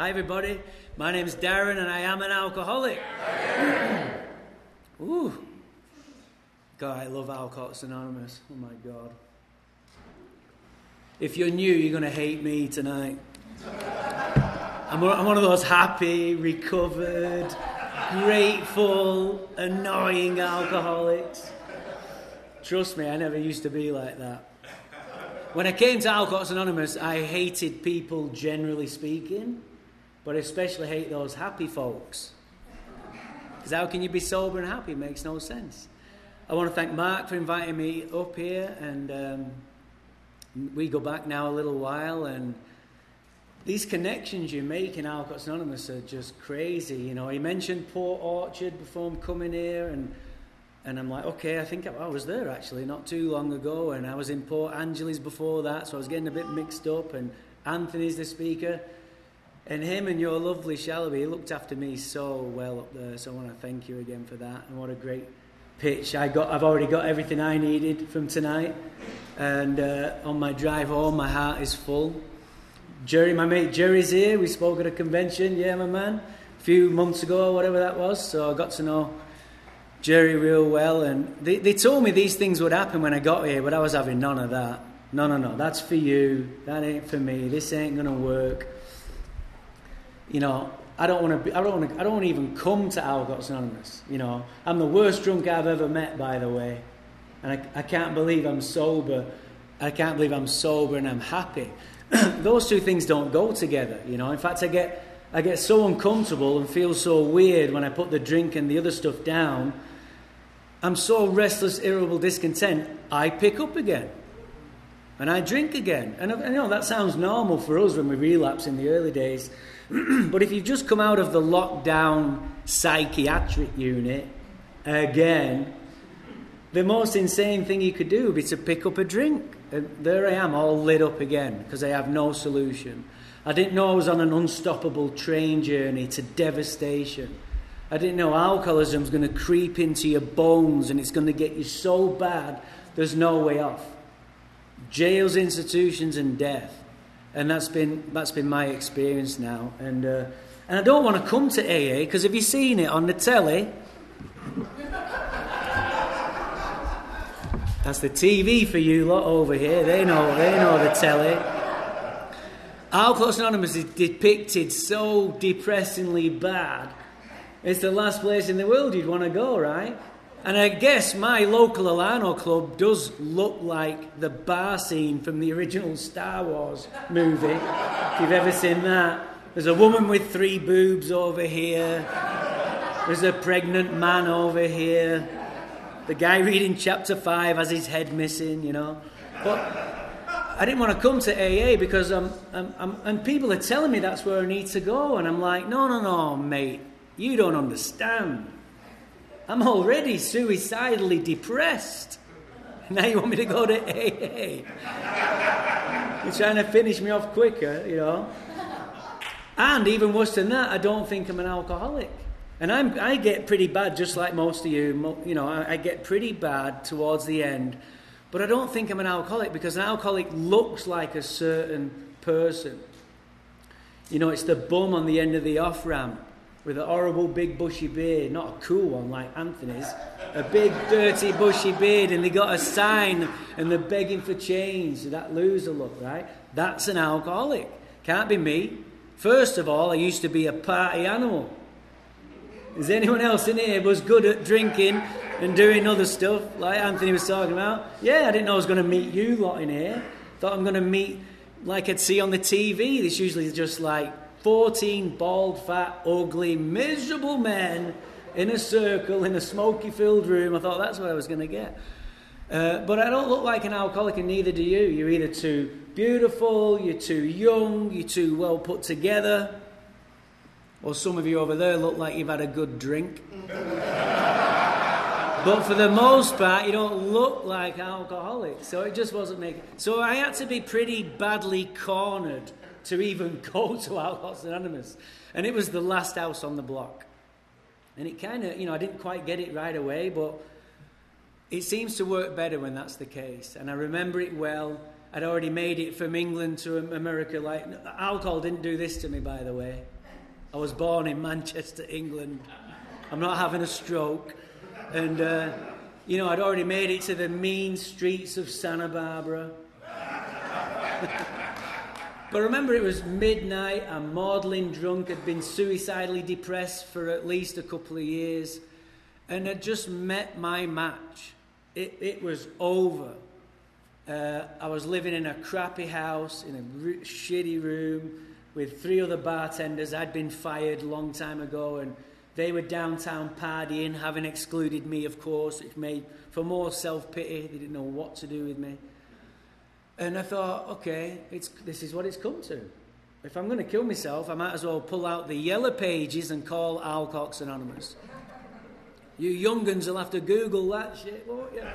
Hi everybody, my name's Darren and I am an alcoholic. Ooh. God, I love Alcoholics Anonymous. Oh my God. If you're new, you're going to hate me tonight. I'm one of those happy, recovered, grateful, annoying alcoholics. Trust me, I never used to be like that. When I came to Alcoholics Anonymous, I hated people generally speaking, but I especially hate those happy folks. Because how can you be sober and happy? It makes no sense. I want to thank Mark for inviting me up here, and we go back now a little while, and these connections you make in Alcoholics Anonymous are just crazy. You know, he mentioned Port Orchard before I'm coming here, and I'm like, okay, I think I was there actually not too long ago, and I was in Port Angeles before that, so I was getting a bit mixed up, and Anthony's the speaker, and him and your lovely Shelby, he looked after me so well up there, so I want to thank you again for that, and what a great pitch. I've already got everything I needed from tonight, and on my drive home, my heart is full. Jerry, my mate Jerry's here, we spoke at a convention, yeah, my man, a few months ago, or whatever that was, so I got to know Jerry real well, and they told me these things would happen when I got here, but I was having none of that. No, that's for you, that ain't for me, this ain't gonna work. You know, I don't want to even come to Alcoholics Anonymous. You know, I'm the worst drunk I've ever met, by the way, and I can't believe I'm sober. I can't believe I'm sober and I'm happy. Those two things don't go together. You know, in fact, I get so uncomfortable and feel so weird when I put the drink and the other stuff down. I'm so restless, irritable, discontent, I pick up again. And I drink again. And you know, that sounds normal for us when we relapse in the early days. But if you've just come out of the lockdown psychiatric unit, again, the most insane thing you could do would be to pick up a drink. And there I am, all lit up again, because I have no solution. I didn't know I was on an unstoppable train journey to devastation. I didn't know alcoholism was going to creep into your bones and it's going to get you so bad, there's no way off. Jails, institutions, and death. And that's been my experience now. And I don't want to come to AA, because have you seen it on the telly? That's the TV for you lot over here. They know the telly. Alcoholics Anonymous is depicted so depressingly bad. It's the last place in the world you'd want to go, right? And I guess my local Alano club does look like the bar scene from the original Star Wars movie, if you've ever seen that. There's a woman with 3 boobs over here. There's a pregnant man over here. The guy reading chapter 5 has his head missing, you know. But I didn't want to come to AA because and people are telling me that's where I need to go. And I'm like, no, mate, you don't understand. I'm already suicidally depressed. Now you want me to go to AA? You're trying to finish me off quicker, you know. And even worse than that, I don't think I'm an alcoholic. And I get pretty bad, just like most of you. You know, I get pretty bad towards the end. But I don't think I'm an alcoholic, because an alcoholic looks like a certain person. You know, it's the bum on the end of the off-ramp with a horrible big bushy beard, not a cool one like Anthony's, a big dirty bushy beard, and they got a sign and they're begging for change, that loser look, right? That's an alcoholic. Can't be me. First of all, I used to be a party animal. Is anyone else in here was good at drinking and doing other stuff like Anthony was talking about? Yeah, I didn't know I was going to meet you lot in here. Thought I'm going to meet like I'd see on the TV. This usually is just like 14 bald, fat, ugly, miserable men in a circle in a smoky-filled room. I thought that's what I was going to get. But I don't look like an alcoholic, and neither do you. You're either too beautiful, you're too young, you're too well put together, or some of you over there look like you've had a good drink. But for the most part, you don't look like alcoholics. So it just wasn't making... So I had to be pretty badly cornered to even go to Alcoholics Anonymous. And it was the last house on the block. And it kind of, you know, I didn't quite get it right away, but it seems to work better when that's the case. And I remember it well. I'd already made it from England to America. Like, alcohol didn't do this to me, by the way. I was born in Manchester, England. I'm not having a stroke. And, I'd already made it to the mean streets of Santa Barbara. But remember, it was midnight. I'm maudlin drunk. I'd been suicidally depressed for at least a couple of years. And I'd just met my match. It was over. I was living in a crappy house, in a shitty room, with 3 other bartenders. I'd been fired a long time ago, and they were downtown partying, having excluded me, of course. It made for more self-pity. They didn't know what to do with me. And I thought, okay, this is what it's come to. If I'm going to kill myself, I might as well pull out the yellow pages and call Alcoholics Anonymous. You young'uns will have to Google that shit, won't you?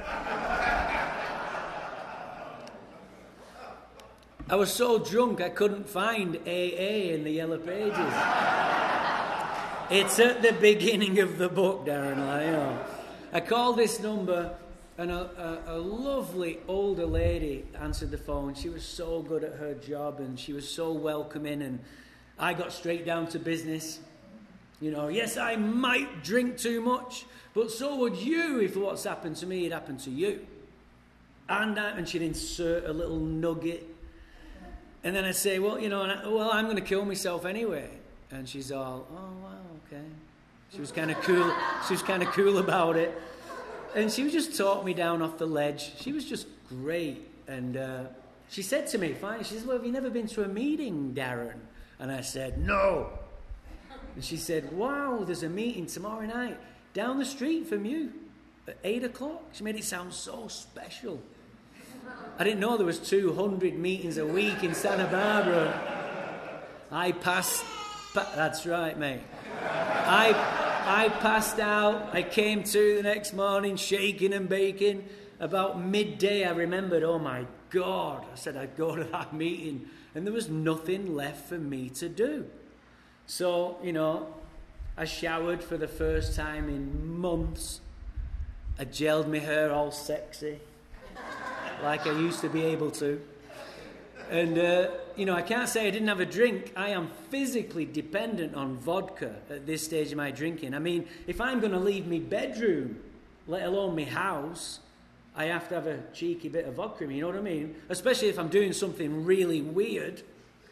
I was so drunk I couldn't find AA in the yellow pages. It's at the beginning of the book, Darren. I called this number, and a lovely older lady answered the phone. She was so good at her job, and she was so welcoming, and I got straight down to business. Yes, I might drink too much, but so would you if what's happened to me had happened to you. And she'd insert a little nugget. And then I'd say, well, I'm going to kill myself anyway. And she's all, oh, wow, okay. She was kind of cool. She was kind of cool about it. And she just talked me down off the ledge. She was just great. And she said to me, finally, she said, well, have you never been to a meeting, Darren? And I said, no. And she said, wow, there's a meeting tomorrow night down the street from you at 8 o'clock. She made it sound so special. I didn't know there was 200 meetings a week in Santa Barbara. That's right, mate. I passed out. I came to the next morning shaking and baking. About midday, I remembered, oh my God, I said I'd go to that meeting. And there was nothing left for me to do. So, I showered for the first time in months. I gelled my hair all sexy, like I used to be able to. And, I can't say I didn't have a drink. I am physically dependent on vodka at this stage of my drinking. I mean, if I'm going to leave my bedroom, let alone my house, I have to have a cheeky bit of vodka in me, you know what I mean? Especially if I'm doing something really weird,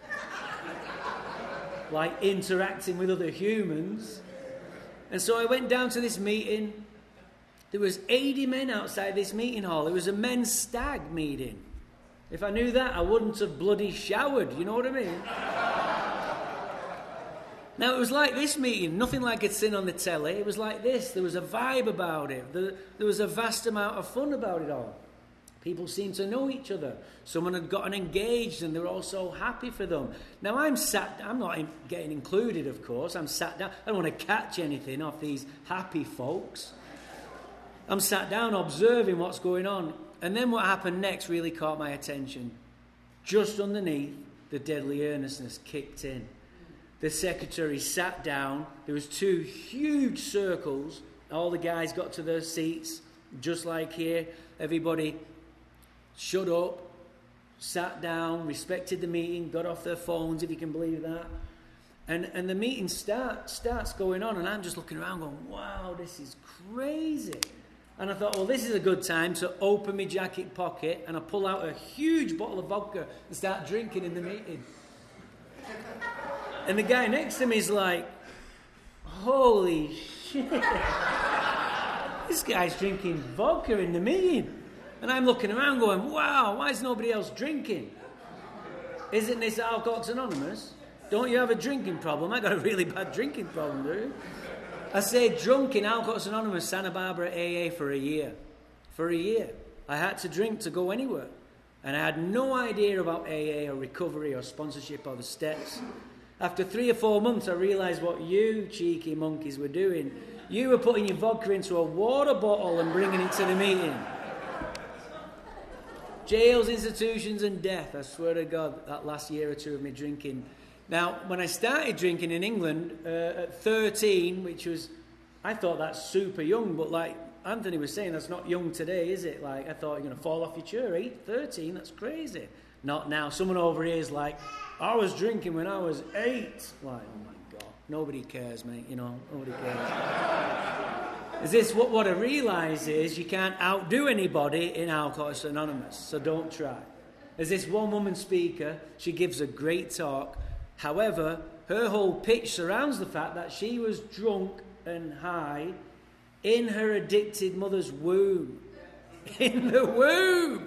like interacting with other humans. And so I went down to this meeting. There was 80 men outside this meeting hall. It was a men's stag meeting. If I knew that, I wouldn't have bloody showered, you know what I mean? Now, it was like this meeting, nothing like I'd seen on the telly. It was like this. There was a vibe about it. There was a vast amount of fun about it all. People seemed to know each other. Someone had gotten engaged and they were all so happy for them. Now, I'm not getting included, of course. I'm sat down. I don't want to catch anything off these happy folks. I'm sat down observing what's going on. And then what happened next really caught my attention. Just underneath, the deadly earnestness kicked in. The secretary sat down. There was 2 huge circles. All the guys got to their seats, just like here. Everybody shut up, sat down, respected the meeting, got off their phones, if you can believe that. And the meeting starts going on, and I'm just looking around going, wow, this is crazy. And I thought, well, this is a good time to open my jacket pocket, and I pull out a huge bottle of vodka and start drinking in the meeting. And the guy next to me is like, holy shit. This guy's drinking vodka in the meeting. And I'm looking around going, wow, why is nobody else drinking? Isn't this Alcoholics Anonymous? Don't you have a drinking problem? I got a really bad drinking problem, dude. I stayed drunk in Alcoholics Anonymous, Santa Barbara AA for a year. For a year. I had to drink to go anywhere. And I had no idea about AA or recovery or sponsorship or the steps. After 3 or 4 months, I realised what you cheeky monkeys were doing. You were putting your vodka into a water bottle and bringing it to the meeting. Jails, institutions and death. I swear to God, that last year or 2 of me drinking. Now, when I started drinking in England at 13, which was, I thought that's super young, but like Anthony was saying, that's not young today, is it? Like, I thought you're going to fall off your chair, 13, that's crazy. Not now. Someone over here is like, I was drinking when I was 8. Like, oh my God. Nobody cares, mate, nobody cares. Is this what I realise is you can't outdo anybody in Alcoholics Anonymous, so don't try. There's this one woman speaker, she gives a great talk. However, her whole pitch surrounds the fact that she was drunk and high in her addicted mother's womb. In the womb!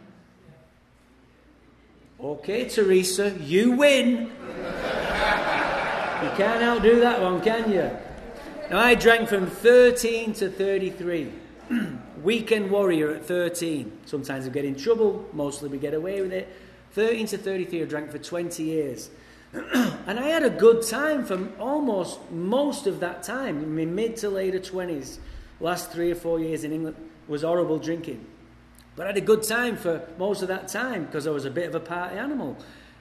Okay, Teresa, you win. You can't outdo that one, can you? Now, I drank from 13 to 33. Weekend warrior at 13. Sometimes we get in trouble, mostly we get away with it. 13 to 33, I drank for 20 years. And I had a good time for almost most of that time. In my mid to later 20s, last 3 or 4 years in England, was horrible drinking. But I had a good time for most of that time because I was a bit of a party animal.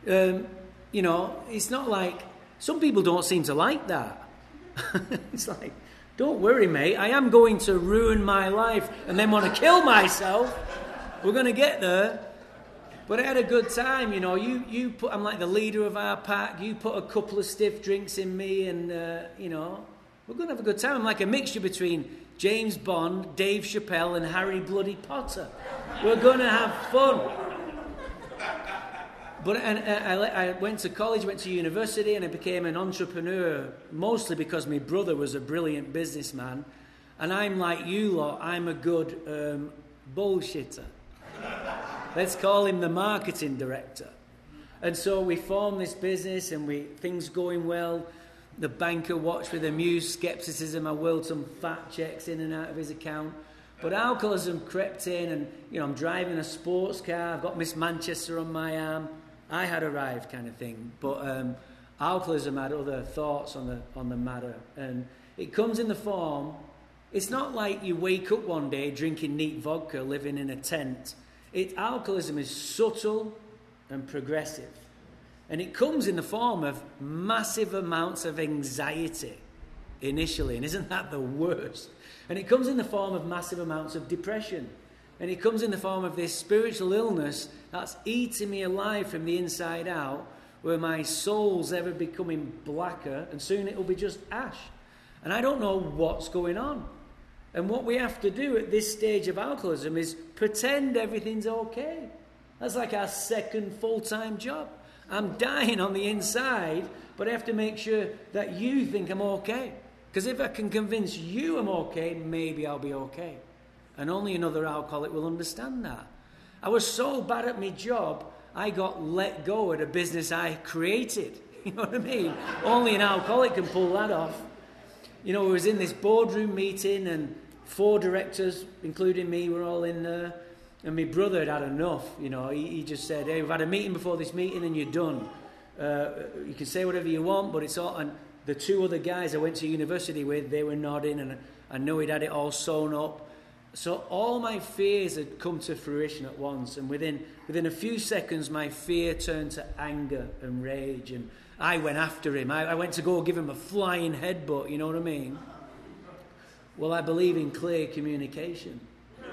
It's not like... Some people don't seem to like that. It's like, don't worry, mate. I am going to ruin my life and then want to kill myself. We're going to get there. But I had a good time, I'm like the leader of our pack. You put a couple of stiff drinks in me and, we're going to have a good time. I'm like a mixture between James Bond, Dave Chappelle and Harry Bloody Potter. We're going to have fun. But I went to college, went to university, and I became an entrepreneur, mostly because my brother was a brilliant businessman. And I'm like you lot, I'm a good bullshitter. Let's call him the marketing director. And so we formed this business, and things going well. The banker watched with amused skepticism. I whirled some fat checks in and out of his account. But alcoholism crept in, and I'm driving a sports car. I've got Miss Manchester on my arm. I had arrived, kind of thing. But alcoholism had other thoughts on the matter, and it comes in the form. It's not like you wake up one day drinking neat vodka, living in a tent. Alcoholism is subtle and progressive, and it comes in the form of massive amounts of anxiety initially, and isn't that the worst? And it comes in the form of massive amounts of depression. And it comes in the form of this spiritual illness that's eating me alive from the inside out, where my soul's ever becoming blacker, and soon it'll be just ash. And I don't know what's going on. And what we have to do at this stage of alcoholism is pretend everything's okay. That's like our second full-time job. I'm dying on the inside, but I have to make sure that you think I'm okay. Because if I can convince you I'm okay, maybe I'll be okay. And only another alcoholic will understand that. I was so bad at my job, I got let go at a business I created. You know what I mean? Only an alcoholic can pull that off. We was in this boardroom meeting, and 4 directors, including me, were all in there. And my brother had enough. He just said, hey, we've had a meeting before this meeting and you're done. You can say whatever you want, but it's all... And the 2 other guys I went to university with, they were nodding, and I know he'd had it all sewn up. So all my fears had come to fruition at once, and within a few seconds my fear turned to anger and rage, and I went after him. I went to go give him a flying headbutt, you know what I mean? Well, I believe in clear communication.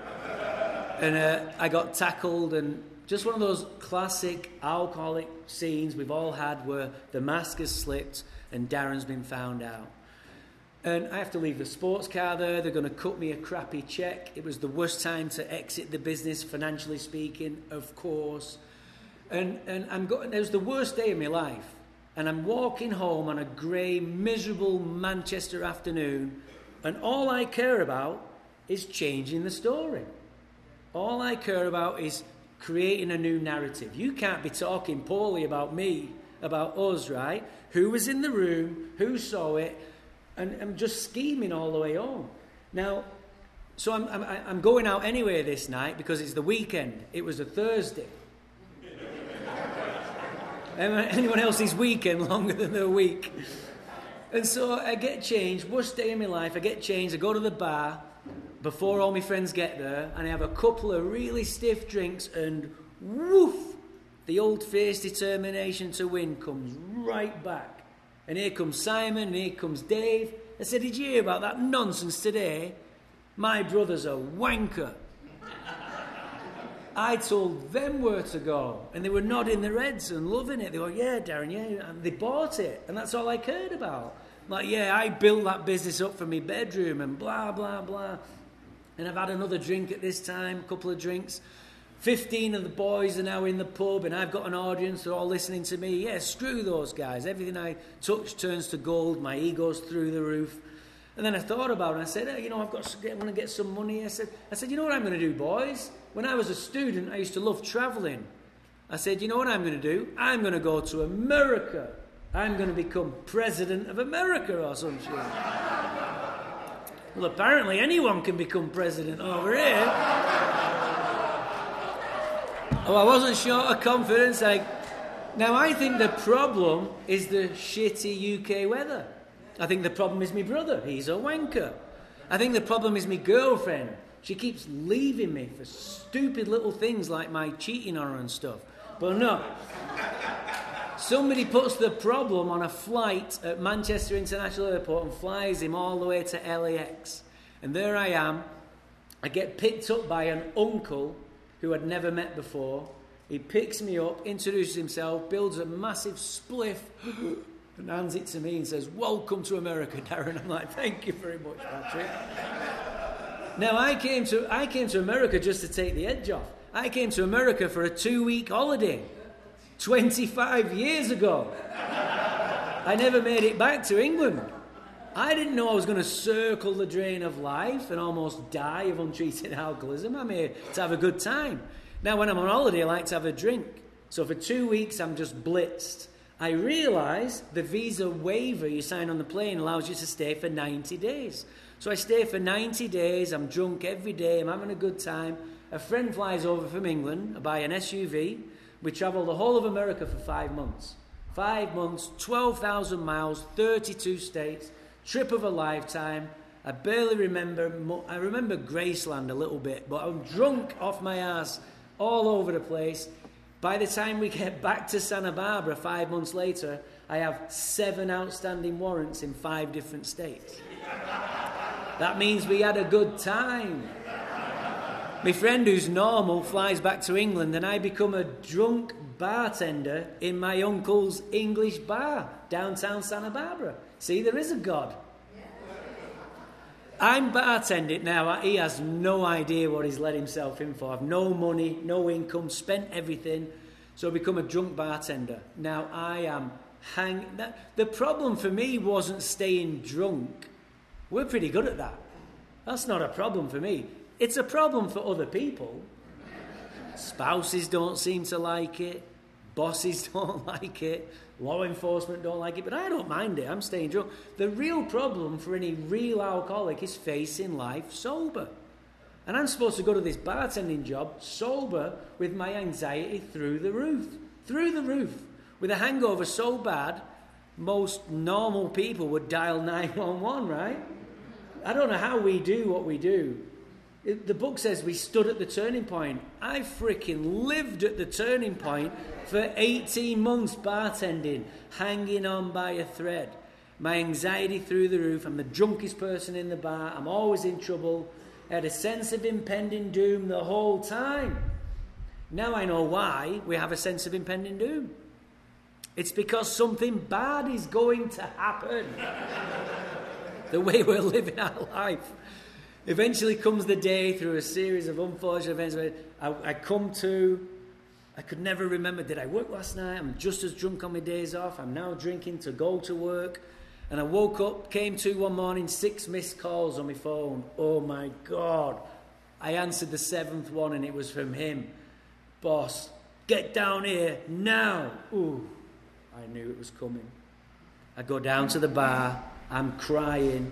And I got tackled, and just one of those classic alcoholic scenes we've all had where the mask has slipped and Darren's been found out. And I have to leave the sports car there. They're going to cut me a crappy check. It was the worst time to exit the business, financially speaking, of course. And it was the worst day of my life. And I'm walking home on a grey, miserable Manchester afternoon, and all I care about is changing the story. All I care about is creating a new narrative. You can't be talking poorly about me, about us, right? Who was in the room? Who saw it? And I'm just scheming all the way home. Now, so I'm going out anyway this night because it's the weekend. It was a Thursday. Anyone else's weekend longer than their week? And so I get changed. Worst day of my life. I get changed. I go to the bar before all my friends get there, and I have a couple of really stiff drinks, and woof, the old-faced determination to win comes right back. And here comes Simon, and here comes Dave. I said, did you hear about that nonsense today? My brother's a wanker. I told them where to go, and they were nodding their heads and loving it. They were, yeah, Darren, yeah. And they bought it, and that's all I cared about. Like, yeah, I built that business up from my bedroom and blah, blah, blah. And I've had another drink at this time, a couple of drinks. 15 of the boys are now in the pub and I've got an audience. They're all listening to me. Yeah, screw those guys. Everything I touch turns to gold. My ego's through the roof. And then I thought about it and I said, hey, I want to get some money. I said, you know what I'm going to do, boys? When I was a student, I used to love traveling. I said, you know what I'm going to do? I'm going to go to America. I'm going to become president of America or some shit. Well, apparently anyone can become president over here. Oh, I wasn't short of confidence. Now, I think the problem is the shitty UK weather. I think the problem is my brother. He's a wanker. I think the problem is my girlfriend. She keeps leaving me for stupid little things like my cheating on her and stuff. But no. Somebody puts the problem on a flight at Manchester International Airport and flies him all the way to LAX. And there I am. I get picked up by an uncle who I'd never met before. He picks me up, introduces himself, builds a massive spliff, and hands it to me and says, welcome to America, Darren. I'm like, thank you very much, Patrick. Now, I came to America just to take the edge off. I came to America for a 2-week holiday 25 years ago. I never made it back to England. I didn't know I was going to circle the drain of life and almost die of untreated alcoholism. I'm here to have a good time. Now, when I'm on holiday, I like to have a drink. So for 2 weeks, I'm just blitzed. I realise the visa waiver you sign on the plane allows you to stay for 90 days. So I stay for 90 days. I'm drunk every day. I'm having a good time. A friend flies over from England. I buy an SUV. We travel the whole of America for 5 months. 5 months, 12,000 miles, 32 states. Trip of a lifetime. I barely remember. I remember Graceland a little bit, but I'm drunk off my ass all over the place. By the time we get back to Santa Barbara 5 months later, I have 7 outstanding warrants in 5 different states. That means we had a good time. My friend who's normal flies back to England and I become a drunk bartender in my uncle's English bar downtown Santa Barbara. See, there is a God. I'm bartending now. He has no idea what he's let himself in for. I've no money, no income, spent everything. So I become a drunk bartender. Now I am the problem for me wasn't staying drunk. We're pretty good at that. That's not a problem for me. It's a problem for other people. Spouses don't seem to like it. Bosses don't like it. Law enforcement don't like it. But I don't mind it. I'm staying drunk. The real problem for any real alcoholic is facing life sober. And I'm supposed to go to this bartending job sober with my anxiety through the roof. Through the roof. With a hangover so bad, most normal people would dial 911, right? I don't know how we do what we do. The book says we stood at the turning point. I freaking lived at the turning point for 18 months bartending, hanging on by a thread. My anxiety through the roof. I'm the drunkest person in the bar. I'm always in trouble. I had a sense of impending doom the whole time. Now I know why we have a sense of impending doom. It's because something bad is going to happen. The way we're living our life. Eventually comes the day through a series of unfortunate events where I could never remember, did I work last night? I'm just as drunk on my days off. I'm now drinking to go to work. And I woke up, came to one morning, 6 missed calls on my phone. Oh my God. I answered the 7th one and it was from him. Boss, get down here now. Ooh, I knew it was coming. I go down to the bar. I'm crying.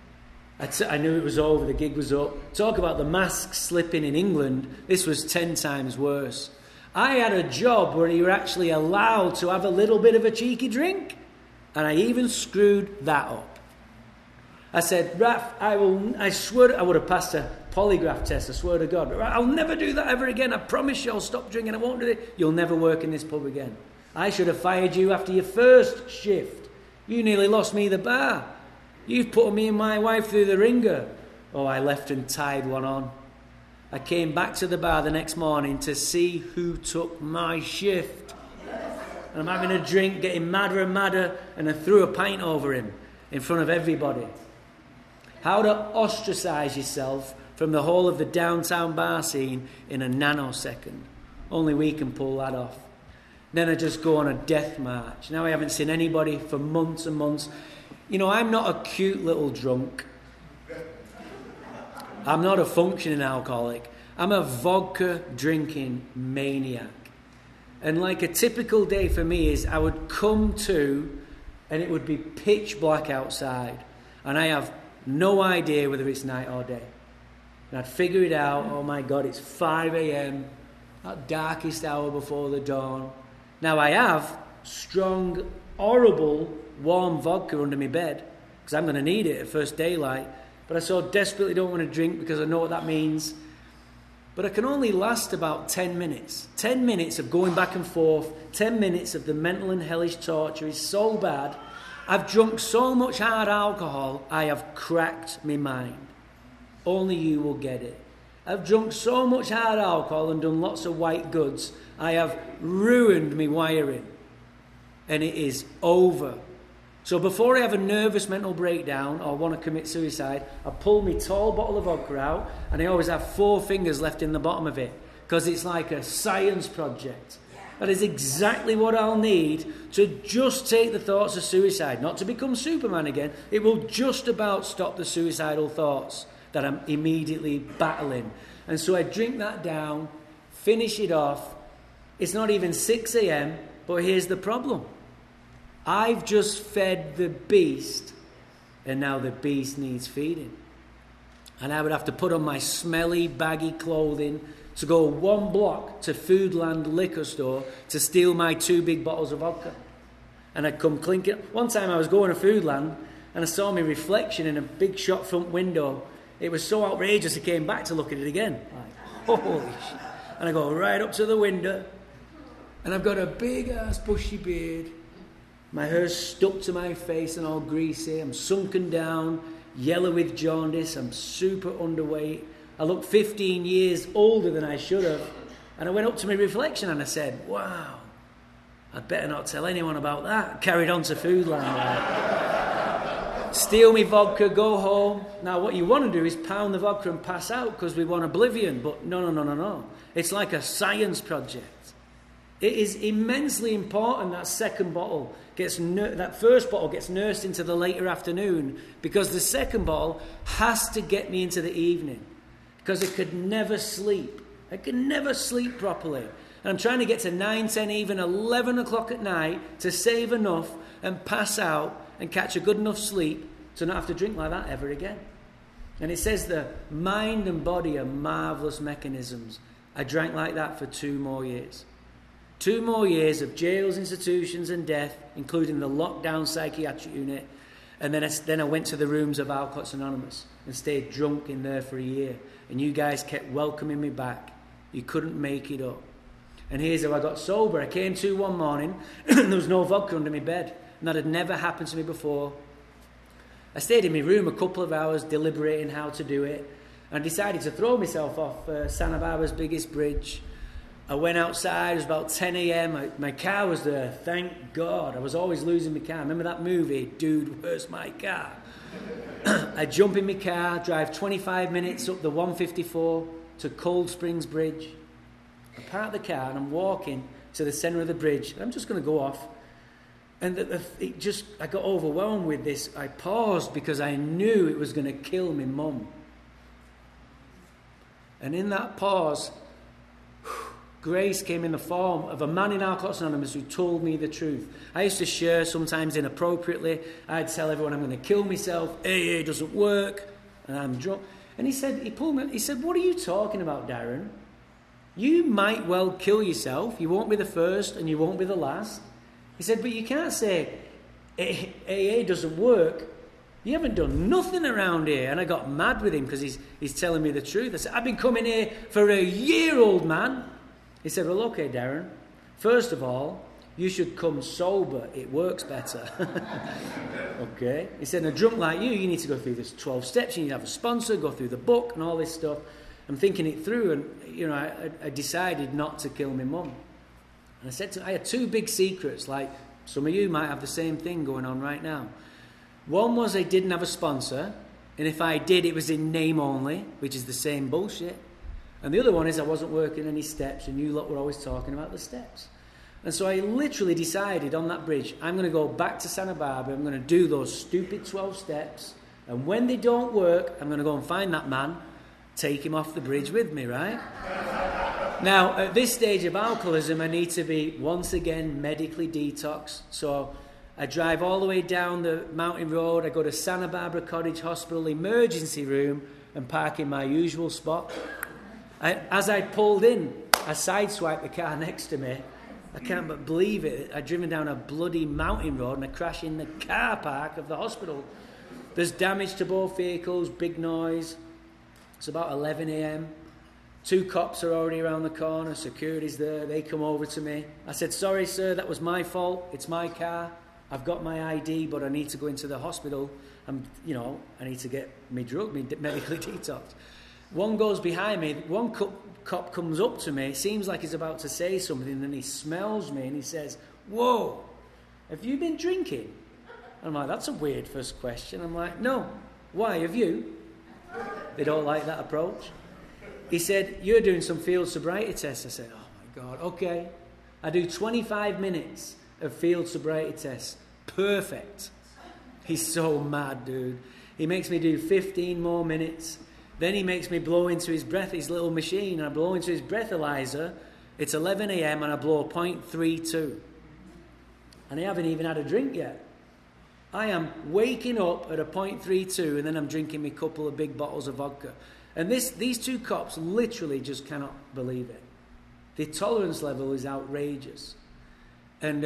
I knew it was over, the gig was up. Talk about the mask slipping in England. This was 10 times worse. I had a job where you were actually allowed to have a little bit of a cheeky drink. And I even screwed that up. I said, Raph, I swear I would have passed a polygraph test, I swear to God. I'll never do that ever again. I promise you I'll stop drinking. I won't do it. You'll never work in this pub again. I should have fired you after your first shift. You nearly lost me the bar. You've put me and my wife through the ringer. Oh, I left and tied one on. I came back to the bar the next morning to see who took my shift. And I'm having a drink, getting madder and madder, and I threw a pint over him. in front of everybody. How to ostracize yourself from the whole of the downtown bar scene in a nanosecond. Only we can pull that off. Then I just go on a death march. Now I haven't seen anybody for months and months. You know, I'm not a cute little drunk. I'm not a functioning alcoholic. I'm a vodka drinking maniac. And like a typical day for me is I would come to and it would be pitch black outside. And I have no idea whether it's night or day. And I'd figure it out. Oh my God, it's 5 a.m. That darkest hour before the dawn. Now I have strong, horrible, warm vodka under my bed because I'm going to need it at first daylight. But I so desperately don't want to drink because I know what that means. But I can only last about 10 minutes. 10 minutes of going back and forth. 10 minutes of the mental and hellish torture is so bad. I've drunk so much hard alcohol, I have cracked my mind. Only you will get it. I've drunk so much hard alcohol and done lots of white goods, I have ruined my wiring. And it is over. So before I have a nervous mental breakdown or want to commit suicide, I pull my tall bottle of vodka out and I always have 4 fingers left in the bottom of it because it's like a science project. That is exactly what I'll need to just take the thoughts of suicide, not to become Superman again. It will just about stop the suicidal thoughts that I'm immediately battling. And so I drink that down, finish it off. It's not even 6 a.m., but here's the problem. I've just fed the beast, and now the beast needs feeding. And I would have to put on my smelly, baggy clothing to go 1 block to Foodland liquor store to steal my 2 big bottles of vodka. And I'd come clinking. One time I was going to Foodland, and I saw my reflection in a big shop front window. It was so outrageous I came back to look at it again. Like, holy shit. And I go right up to the window, and I've got a big-ass bushy beard. My hair's stuck to my face and all greasy. I'm sunken down, yellow with jaundice. I'm super underweight. I look 15 years older than I should have. And I went up to my reflection and I said, wow, I'd better not tell anyone about that. Carried on to Foodland. Steal me vodka, go home. Now what you want to do is pound the vodka and pass out because we want oblivion. But no. It's like a science project. It is immensely important that second bottle that first bottle gets nursed into the later afternoon because the second bottle has to get me into the evening because I could never sleep. I could never sleep properly. And I'm trying to get to 9, 10, even 11 o'clock at night to save enough and pass out and catch a good enough sleep to not have to drink like that ever again. And it says the mind and body are marvellous mechanisms. I drank like that for 2 more years. 2 more years of jails, institutions and death, including the lockdown psychiatric unit. And then I went to the rooms of Alcoholics Anonymous and stayed drunk in there for a year. And you guys kept welcoming me back. You couldn't make it up. And here's how I got sober. I came to one morning and there was no vodka under my bed. And that had never happened to me before. I stayed in my room a couple of hours deliberating how to do it. And I decided to throw myself off Santa Barbara's biggest bridge. I went outside, it was about 10 a.m. My car was there, thank God. I was always losing my car. Remember that movie, Dude, Where's My Car? I jump in my car, drive 25 minutes up the 154 to Cold Springs Bridge. I park the car and I'm walking to the centre of the bridge. I'm just going to go off. And I got overwhelmed with this. I paused because I knew it was going to kill my mum. And in that pause, grace came in the form of a man in Alcoholics Anonymous who told me the truth. I used to share sometimes inappropriately. I'd tell everyone I'm going to kill myself. AA doesn't work. And I'm drunk. And he said, what are you talking about, Darren? You might well kill yourself. You won't be the first and you won't be the last. He said, but you can't say AA doesn't work. You haven't done nothing around here. And I got mad with him because he's telling me the truth. I said, I've been coming here for a year, old man. He said, well, okay, Darren, first of all, you should come sober. It works better. Okay. He said, a drunk like you need to go through this 12 steps. You need to have a sponsor, go through the book and all this stuff. I'm thinking it through and, I decided not to kill my mum. And I had 2 big secrets, like some of you might have the same thing going on right now. One was I didn't have a sponsor, and if I did, it was in name only, which is the same bullshit. And the other one is I wasn't working any steps, and you lot were always talking about the steps. And so I literally decided on that bridge, I'm going to go back to Santa Barbara, I'm going to do those stupid 12 steps, and when they don't work, I'm going to go and find that man, take him off the bridge with me, right? Now, at this stage of alcoholism, I need to be, once again, medically detoxed. So I drive all the way down the mountain road, I go to Santa Barbara Cottage Hospital emergency room and park in my usual spot. As I pulled in, I sideswiped the car next to me. I can't but believe it. I'd driven down a bloody mountain road and I crashed in the car park of the hospital. There's damage to both vehicles, big noise. It's about 11 a.m. 2 cops are already around the corner, security's there, they come over to me. I said, sorry sir, that was my fault, it's my car. I've got my ID, but I need to go into the hospital. I need to get me medically detoxed. One goes behind me, one cop comes up to me, seems like he's about to say something, and then he smells me and he says, whoa, have you been drinking? I'm like, that's a weird first question. I'm like, no, why, have you? They don't like that approach. He said, you're doing some field sobriety tests. I said, oh my God, okay. I do 25 minutes of field sobriety tests. Perfect. He's so mad, dude. He makes me do 15 more minutes. Then he makes me blow into his breath, his little machine. I blow into his breathalyzer. It's 11 a.m. and I blow 0.32. And I haven't even had a drink yet. I am waking up at a 0.32 and then I'm drinking me a couple of big bottles of vodka. And these 2 cops literally just cannot believe it. The tolerance level is outrageous. And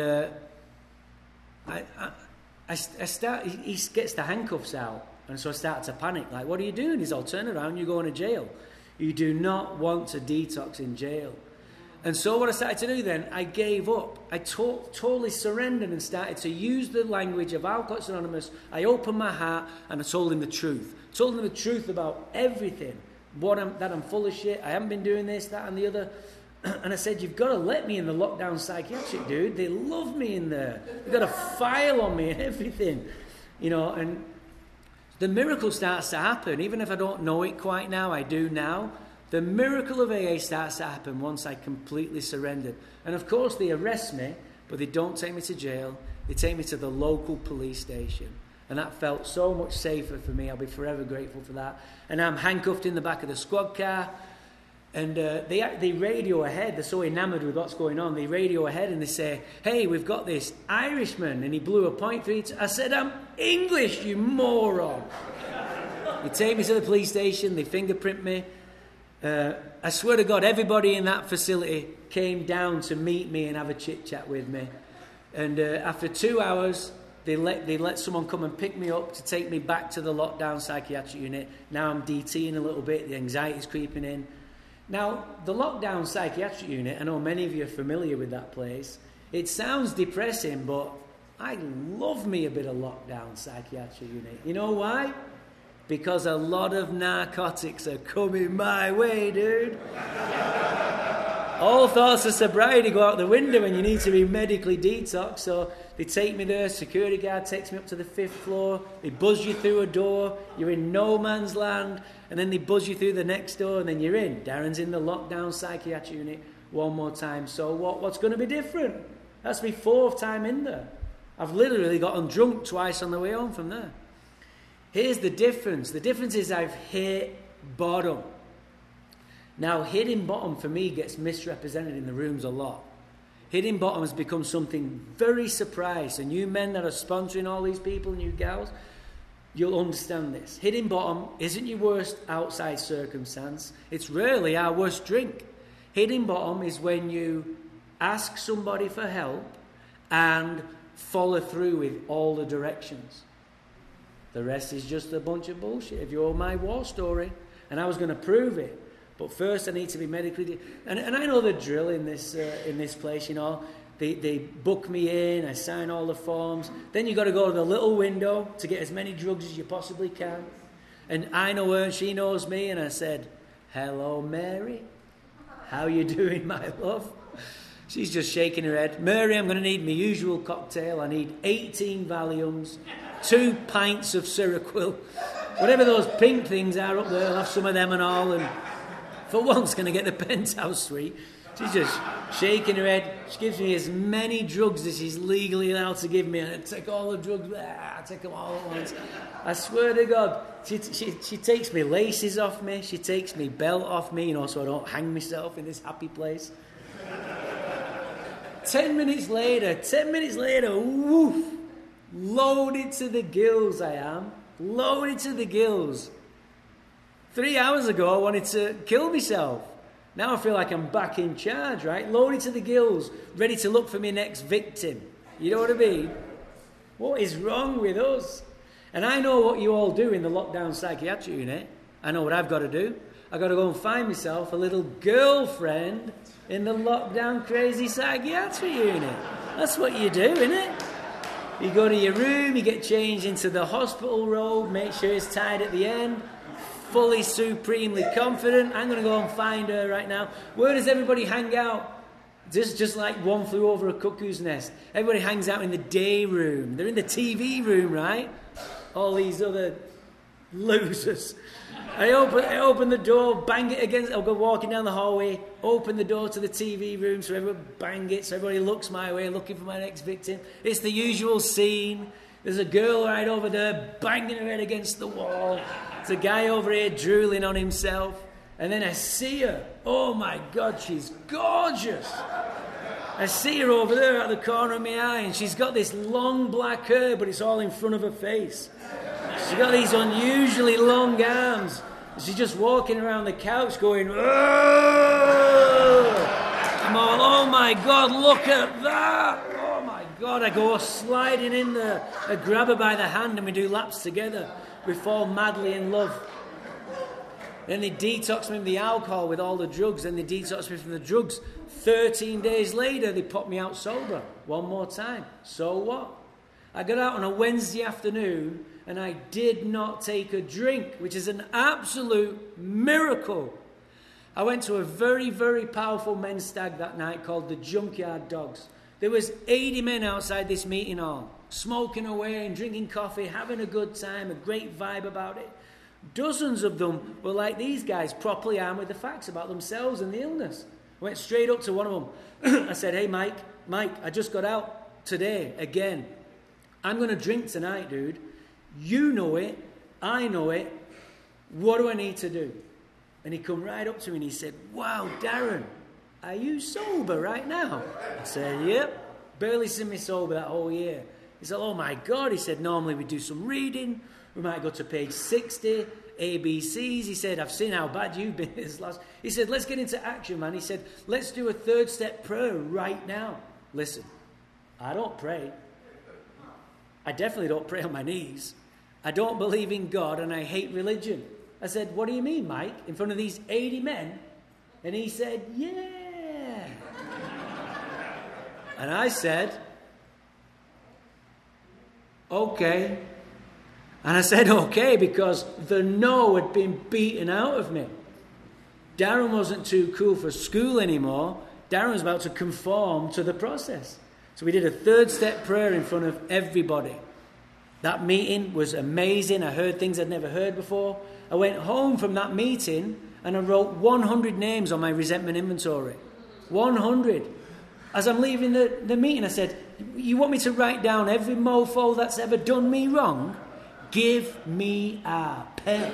he gets the handcuffs out. And so I start to panic. Like, what are you doing? He's all, turn around, you're going to jail. You do not want to detox in jail. And so what I started to do then, I gave up. I totally surrendered and started to use the language of Alcoholics Anonymous. I opened my heart and I told him the truth. Told him the truth about everything. That I'm full of shit. I haven't been doing this, that and the other. And I said, you've got to let me in the lockdown psychiatric, dude. They love me in there. They've got a file on me and everything. And the miracle starts to happen. Even if I don't know it quite now, I do now. The miracle of AA starts to happen once I completely surrendered. And of course they arrest me, but they don't take me to jail. They take me to the local police station. And that felt so much safer for me. I'll be forever grateful for that. And I'm handcuffed in the back of the squad car. And they radio ahead. They're so enamoured with what's going on. They radio ahead and they say, hey, we've got this Irishman. And he blew a .32. I said, I'm English, you moron. They take me to the police station. They fingerprint me. I swear to God, everybody in that facility came down to meet me and have a chit-chat with me. And after 2 hours, they let someone come and pick me up to take me back to the lockdown psychiatric unit. Now I'm DTing a little bit. The anxiety's creeping in. Now, the lockdown psychiatric unit, I know many of you are familiar with that place. It sounds depressing, but I love me a bit of lockdown psychiatric unit. You know why? Because a lot of narcotics are coming my way, dude. All thoughts of sobriety go out the window when you need to be medically detoxed. So they take me there, security guard takes me up to the 5th floor, they buzz you through a door, you're in no man's land, and then they buzz you through the next door, and then you're in. Darren's in the lockdown psychiatric unit one more time. So what's going to be different? That's my 4th time in there. I've literally gotten drunk twice on the way home from there. Here's the difference. The difference is I've hit bottom. Now, hitting bottom for me gets misrepresented in the rooms a lot. Hitting bottom has become something very surprised. And you men that are sponsoring all these people and you gals, you'll understand this. Hitting bottom isn't your worst outside circumstance. It's rarely our worst drink. Hitting bottom is when you ask somebody for help and follow through with all the directions. The rest is just a bunch of bullshit. If you're my war story, and I was going to prove it, but first I need to be medically... And I know the drill in this place, you know. They book me in, I sign all the forms. Then you got to go to the little window to get as many drugs as you possibly can. And I know her and she knows me, and I said, hello, Mary. How you doing, my love? She's just shaking her head. Mary, I'm going to need my usual cocktail. I need 18 Valiums, 2 pints of Seroquel. Whatever those pink things are up there, I'll have some of them and all. And for once, going to get the penthouse suite. She's just shaking her head. She gives me as many drugs as she's legally allowed to give me. And I take all the drugs. I take them all at once. I swear to God, she takes me laces off me. She takes me belt off me, so I don't hang myself in this happy place. 10 minutes later, woof, loaded to the gills I am. Loaded to the gills. 3 hours ago, I wanted to kill myself. Now I feel like I'm back in charge, right? Loaded to the gills, ready to look for my next victim. You know what I mean? What is wrong with us? And I know what you all do in the lockdown psychiatric unit. I know what I've got to do. I've got to go and find myself a little girlfriend in the lockdown crazy psychiatric unit. That's what you do, innit? You go to your room, you get changed into the hospital robe, make sure it's tied at the end. Fully, supremely confident. I'm going to go and find her right now. Where does everybody hang out? Just like One Flew Over a Cuckoo's Nest. Everybody hangs out in the day room. They're in the TV room, right? All these other losers. I open the door, bang it against. I'll go walking down the hallway, open the door to the TV room, so everyone bang it, so everybody looks my way, looking for my next victim. It's the usual scene. There's a girl right over there, banging her head against the wall. There's a guy over here drooling on himself. And then I see her. Oh my God, she's gorgeous. I see her over there out the corner of my eye, and she's got this long black hair, but it's all in front of her face. She's got these unusually long arms. She's just walking around the couch going, oh! I'm all, oh my God, look at that! Oh my God, I go sliding in there. I grab her by the hand and we do laps together. We fall madly in love. Then they detox me from the alcohol with all the drugs, and they detox me from the drugs. 13 days later, they pop me out sober. One more time. So what? I got out on a Wednesday afternoon, and I did not take a drink, which is an absolute miracle. I went to a very, very powerful men's stag that night called the Junkyard Dogs. There was 80 men outside this meeting hall, smoking away and drinking coffee, having a good time, a great vibe about it. Dozens of them were like these guys, properly armed with the facts about themselves and the illness. I went straight up to one of them. I said, hey, Mike, I just got out today again. I'm going to drink tonight, dude. You know it. I know it. What do I need to do? And he come right up to me and he said, wow, Darren, are you sober right now? I said, yep. Barely seen me sober that whole year. He said, oh my God. He said, normally we do some reading. We might go to page 60, ABCs. He said, I've seen how bad you've been this last. He said, let's get into action, man. He said, let's do a 3rd step prayer right now. Listen, I don't pray. I definitely don't pray on my knees. I don't believe in God and I hate religion. I said, what do you mean, Mike? In front of these 80 men? And he said, yeah. And I said, okay. And I said, okay, because the no had been beaten out of me. Darren wasn't too cool for school anymore. Darren was about to conform to the process. So we did a 3rd step prayer in front of everybody. That meeting was amazing. I heard things I'd never heard before. I went home from that meeting and I wrote 100 names on my resentment inventory. 100. As I'm leaving the meeting, I said, you want me to write down every mofo that's ever done me wrong? Give me a pen.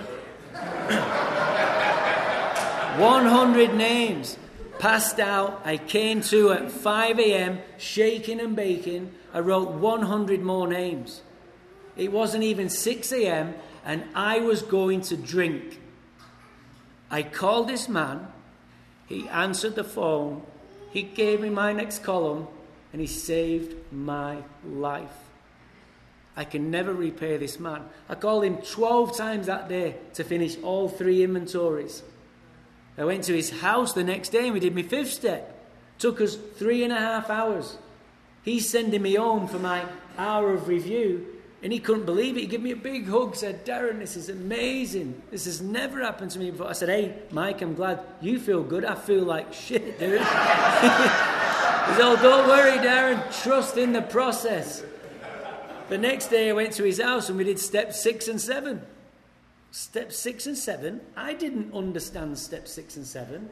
100 names. Passed out. I came to at 5 a.m, shaking and baking. I wrote 100 more names. It wasn't even 6 a.m, and I was going to drink. I called this man. He answered the phone. He gave me my next column, and he saved my life. I can never repay this man. I called him 12 times that day to finish all 3 inventories. I went to his house the next day and we did my 5th step. Took us 3.5 hours. He's sending me home for my hour of review and he couldn't believe it. He gave me a big hug, said, Darren, this is amazing. This has never happened to me before. I said, hey, Mike, I'm glad you feel good. I feel like shit, dude. He said, oh, don't worry, Darren, trust in the process. The next day I went to his house and we did step 6 and 7. Step 6 and 7, I didn't understand step 6 and 7.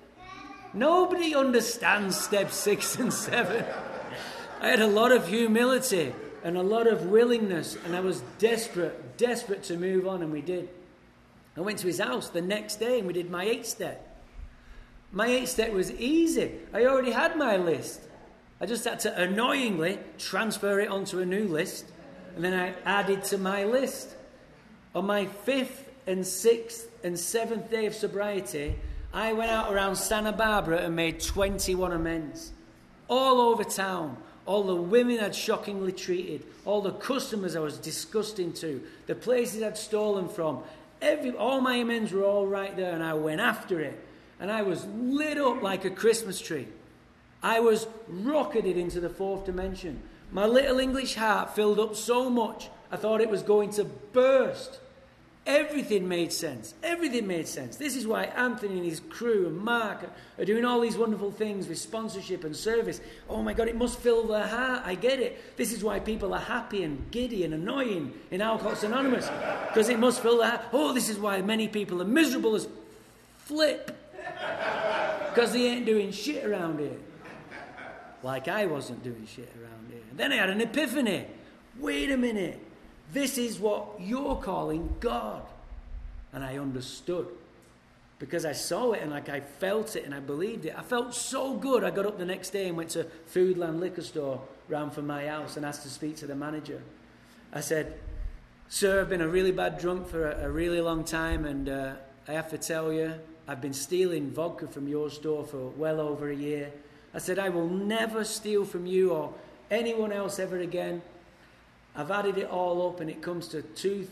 Nobody understands step 6 and 7. I had a lot of humility and a lot of willingness, and I was desperate to move on, and we did. I went to his house the next day and we did my 8 step. My 8 step was easy. I already had my list. I just had to annoyingly transfer it onto a new list, and then I added to my list. On my 5th and 6th and 7th day of sobriety, I went out around Santa Barbara and made 21 amends. All over town. All the women I'd shockingly treated. All the customers I was disgusting to. The places I'd stolen from. All my amends were all right there, and I went after it. And I was lit up like a Christmas tree. I was rocketed into the 4th dimension. My little English heart filled up so much, I thought it was going to burst. Everything made sense. Everything made sense. This is why Anthony and his crew and Mark are doing all these wonderful things with sponsorship and service. Oh my God, it must fill their heart. I get it. This is why people are happy and giddy and annoying in Alcoholics Anonymous. Because it must fill their heart. Oh, this is why many people are miserable as flip. Because they ain't doing shit around here. Like I wasn't doing shit around here. And then I had an epiphany. Wait a minute. This is what you're calling God. And I understood. Because I saw it and I felt it and I believed it. I felt so good. I got up the next day and went to Foodland liquor store round from my house and asked to speak to the manager. I said, sir, I've been a really bad drunk for a really long time, and I have to tell you, I've been stealing vodka from your store for well over a year. I said, I will never steal from you or anyone else ever again. I've added it all up and it comes to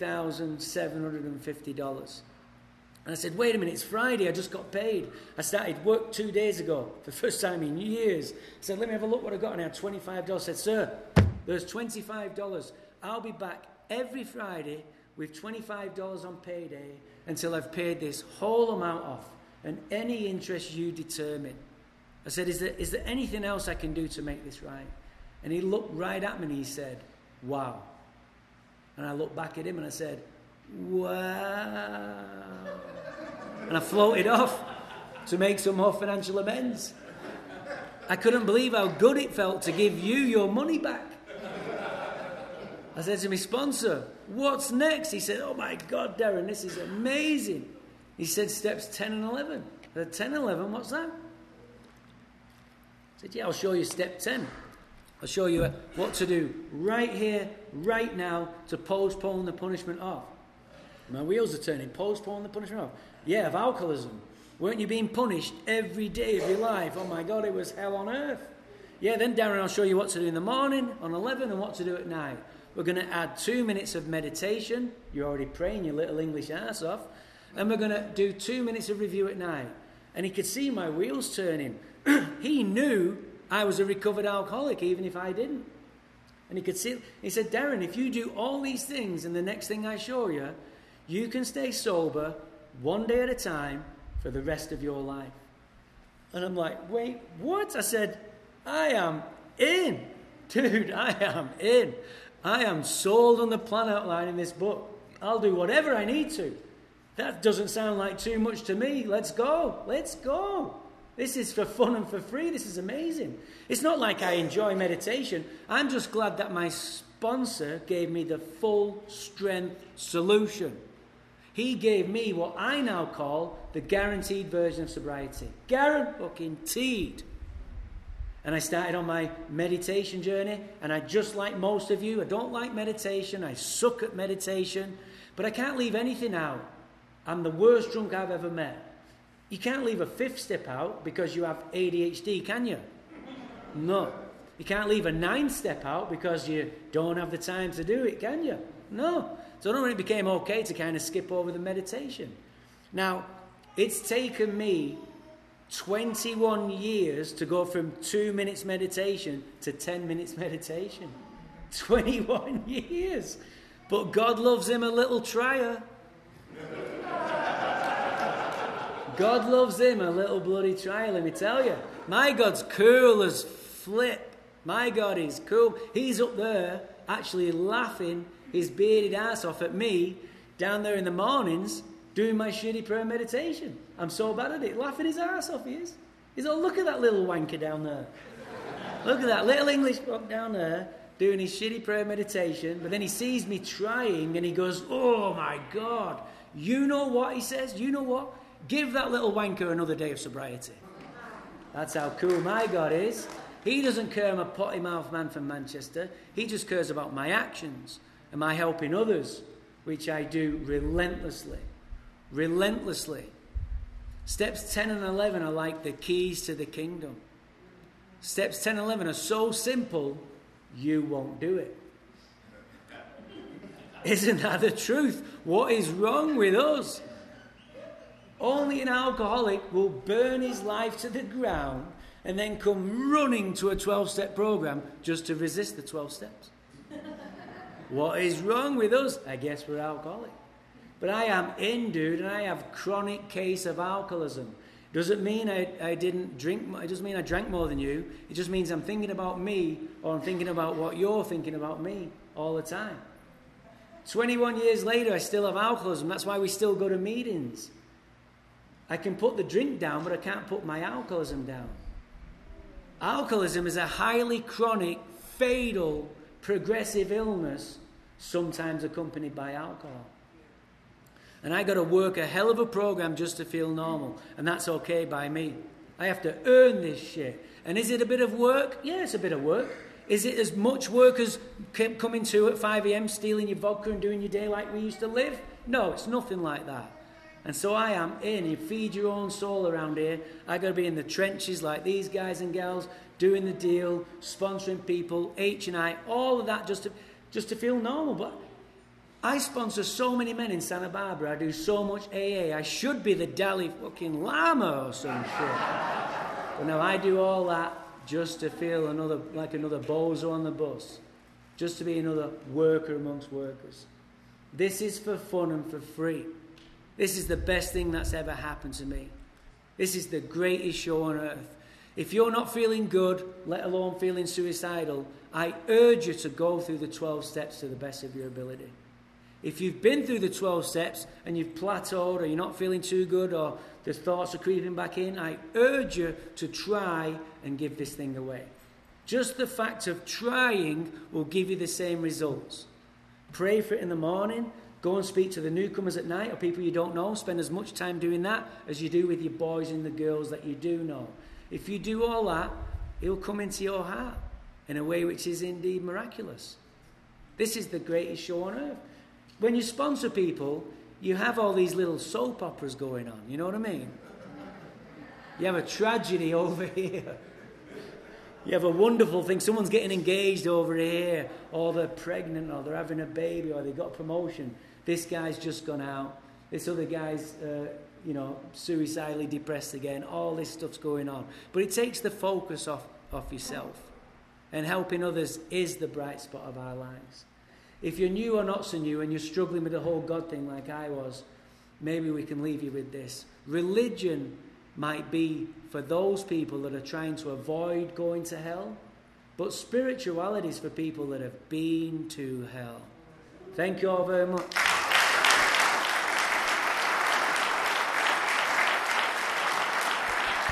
$2,750. And I said, wait a minute, it's Friday, I just got paid. I started work 2 days ago, for the first time in years. I said, let me have a look what I got, and I had $25. I said, sir, there's $25. I'll be back every Friday with $25 on payday until I've paid this whole amount off and any interest you determine. I said, is there anything else I can do to make this right? And he looked right at me and he said, wow. And I looked back at him and I said, wow. And I floated off to make some more financial amends. I couldn't believe how good it felt to give you your money back. I said to my sponsor, what's next? He said, oh my God, Darren, this is amazing. He said steps 10 and 11. I said, 10 and 11, what's that? I said, yeah, I'll show you step 10. I'll show you what to do right here, right now, to postpone the punishment of. My wheels are turning. Postpone the punishment of. Yeah, of alcoholism. Weren't you being punished every day of your life? Oh my God, it was hell on earth. Yeah, then Darren, I'll show you what to do in the morning on 11 and what to do at night. We're going to add 2 minutes of meditation. You're already praying your little English ass off. And we're going to do 2 minutes of review at night. And he could see my wheels turning. He knew I was a recovered alcoholic, even if I didn't. And he could see, he said, Darren, if you do all these things and the next thing I show you, you can stay sober one day at a time for the rest of your life. And I'm like, wait, what? I said, I am in. Dude, I am in. I am sold on the plan outline in this book. I'll do whatever I need to. That doesn't sound like too much to me. Let's go. Let's go. This is for fun and for free. This is amazing. It's not like I enjoy meditation. I'm just glad that my sponsor gave me the full strength solution. He gave me what I now call the guaranteed version of sobriety. Guaranteed. And I started on my meditation journey, and I just like most of you, I don't like meditation. I suck at meditation, but I can't leave anything out. I'm the worst drunk I've ever met. You can't leave a 5th step out because you have ADHD, can you? No. You can't leave a 9th step out because you don't have the time to do it, can you? No. So then it became okay to kind of skip over the meditation. Now, it's taken me 21 years to go from 2 minutes meditation to 10 minutes meditation. 21 years. But God loves him a little trier. God loves him a little bloody trial, let me tell you. My God's cool as flip. My God is cool. He's up there actually laughing his bearded ass off at me down there in the mornings doing my shitty prayer meditation. I'm so bad at it. Laughing his ass off he is. He's all, look at that little wanker down there. Look at that little English bloke down there doing his shitty prayer meditation. But then he sees me trying and he goes, oh my God. You know what, he says? You know what? Give that little wanker another day of sobriety. That's how cool my God is. He doesn't care I'm a potty mouth man from Manchester. He just cares about my actions and my helping others, which I do relentlessly. Relentlessly. Steps 10 and 11 are like the keys to the kingdom. Steps 10 and 11 are so simple, you won't do it. Isn't that the truth? What is wrong with us? Only an alcoholic will burn his life to the ground and then come running to a 12-step program just to resist the 12 steps. What is wrong with us? I guess we're alcoholic. But I am in, dude, and I have chronic case of alcoholism. Doesn't mean I didn't drink. It doesn't mean I drank more than you. It just means I'm thinking about me, or I'm thinking about what you're thinking about me all the time. 21 years later, I still have alcoholism. That's why we still go to meetings. I can put the drink down, but I can't put my alcoholism down. Alcoholism is a highly chronic, fatal, progressive illness, sometimes accompanied by alcohol. And I got to work a hell of a program just to feel normal. And that's okay by me. I have to earn this shit. And is it a bit of work? Yeah, it's a bit of work. Is it as much work as coming to at 5 a.m, stealing your vodka and doing your day like we used to live? No, it's nothing like that. And so I am in. You feed your own soul around here. I got to be in the trenches like these guys and gals, doing the deal, sponsoring people, H&I, all of that just to feel normal. But I sponsor so many men in Santa Barbara. I do so much AA. I should be the Dalai fucking Lama or some shit. But no, I do all that just to feel another bozo on the bus. Just to be another worker amongst workers. This is for fun and for free. This is the best thing that's ever happened to me. This is the greatest show on earth. If you're not feeling good, let alone feeling suicidal, I urge you to go through the 12 steps to the best of your ability. If you've been through the 12 steps and you've plateaued or you're not feeling too good or the thoughts are creeping back in, I urge you to try and give this thing away. Just the fact of trying will give you the same results. Pray for it in the morning. Go and speak to the newcomers at night or people you don't know. Spend as much time doing that as you do with your boys and the girls that you do know. If you do all that, it'll come into your heart in a way which is indeed miraculous. This is the greatest show on earth. When you sponsor people, you have all these little soap operas going on. You know what I mean? You have a tragedy over here. You have a wonderful thing. Someone's getting engaged over here, or they're pregnant, or they're having a baby, or they got a promotion. This guy's just gone out. This other guy's, suicidally depressed again. All this stuff's going on. But it takes the focus off yourself. And helping others is the bright spot of our lives. If you're new or not so new, and you're struggling with the whole God thing like I was, maybe we can leave you with this. Religion might be for those people that are trying to avoid going to hell, but spirituality is for people that have been to hell. Thank you all very much.